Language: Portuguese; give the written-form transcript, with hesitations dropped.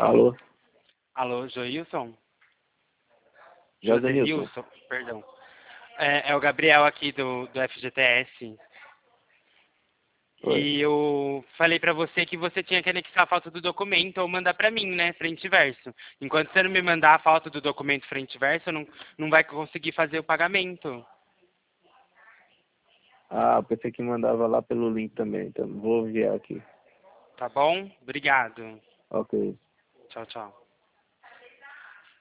Alô? Alô, Joilson? José Nilson. Perdão. É o Gabriel aqui do FGTS. Oi. E eu falei pra você que você tinha que anexar a foto do documento ou mandar pra mim, né, frente e verso. Enquanto você não me mandar a foto do documento frente e verso, não vai conseguir fazer o pagamento. Ah, pensei que mandava lá pelo link também, então vou enviar aqui. Tá bom? Obrigado. Ok. Tchau, tchau.